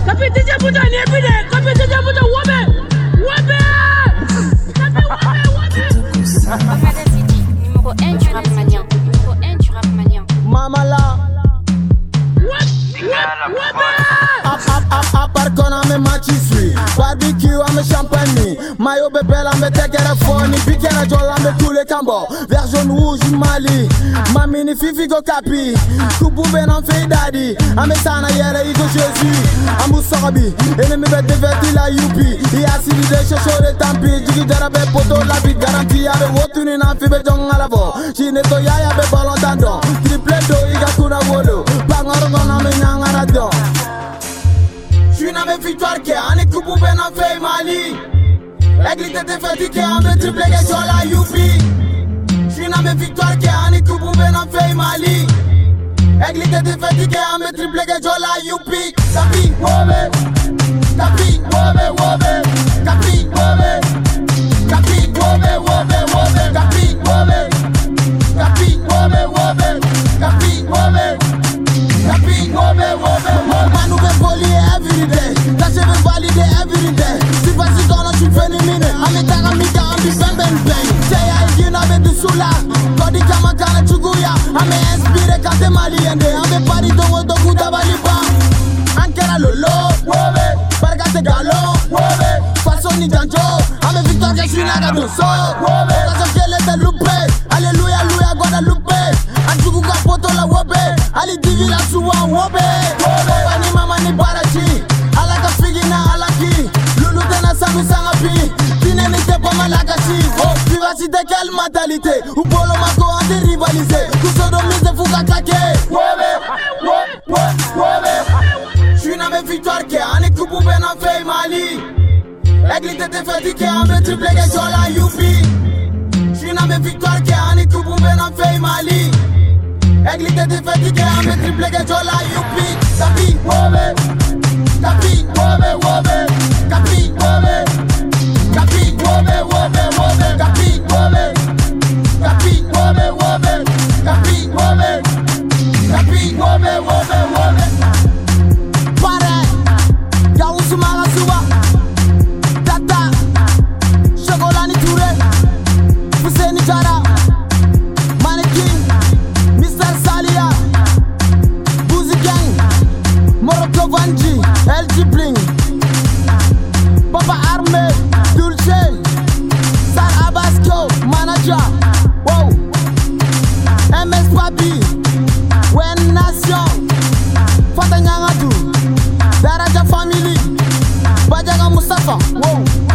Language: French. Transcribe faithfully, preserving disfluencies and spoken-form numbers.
Kapi D J Buta ni ebide. Kapi D J Buta wobe. Wobe. Kapi wobe wobe. Fada City, numéro un du rap malien. Numéro un du rap malien. Mama la. Aparkona me machi sui barbecue ame champagne mayo bebel ame tekere foni bikera jola ame tous kambo vert jaune rouge Mali mamini fifi go kapi kubube nan fe daddy ame sana yere iko Jésus amu sobi ene me be deveti la yupi ya sili de chocho de tampi jigi dara be poto la bit garantie ave wotuni nan fi be jonga lavo chine to yaya be ballon dando triple do iga kuna wolo bangaro gona me nyanga radio. J'suis dans mes victoires qui en est coupé dans fait Mali. L'église était fatiguée en me triple que sur la youpi. J'suis dans mes victoires qui en est coupé dans fait Mali. L'église était fatiguée en me triple que sur la youpi. Capi, wobe, capi, wobe, wobe, capi, wobe, capi, wobe, wobe, wobe, capi, wobe, capi, wobe, wobe, capi, wobe, capi, wobe, wobe, wobe. Manu be poli every day. That she be validate every day. Si facile qu'on a su féminine. Ami taga mika ambi bang bang bang. Say I you know be du sula. Kodi kama kana chuguya. Ami inspiré kate maliende. Ami pari to wo do kuda baliba. Ankara lolo. Wobe. Bargate galo. Wobe. Façon ni janjo. Ami victoire que j'suis naga do so. Wobe. Kaso kele te lupe. Alléluia, alléluia, Guadalupe. Anjugu kapoto la wobe. Ali divi la suwa wobe. Wobe. Pani mama ni barachi. Alaka figi na alaki. Lulu tena sangu sangapi. Kine ni tepo malakachi. Oh, vivacité quelle mentalité. Ou polo mako ante rivalisé. Kusodo mise fuka kake. Wobe. Wobe. Wobe. J'suis dans mes victoires qui en est coupé dans fait Mali. L'église était fatiguée en me triple que sur la youpi. J'suis dans mes victoires qui en est coupé dans fait Mali. L'église était fatiguée en me triple que sur la youpi. Capi, wobe. Capi, wobe, wobe. Capi, wobe. Capi, wobe, wobe, wobe. Capi, wobe. Capi, wobe, wobe. Capi, wobe. Capi, wobe, wobe, wobe. Pare, Yaousu Marasuba. Tata, Chocolani Touré. Fuseni Jara. Mannequin, mister Salia. Bouzy Gang. Morocco Vanji, L G Bling, Papa Arme, Dulce, Sar Abasco, Manager, wow, M S Papi, Wen Nation, Fatanyangatu, Daraja Family, Bajaga Mustafa, wow.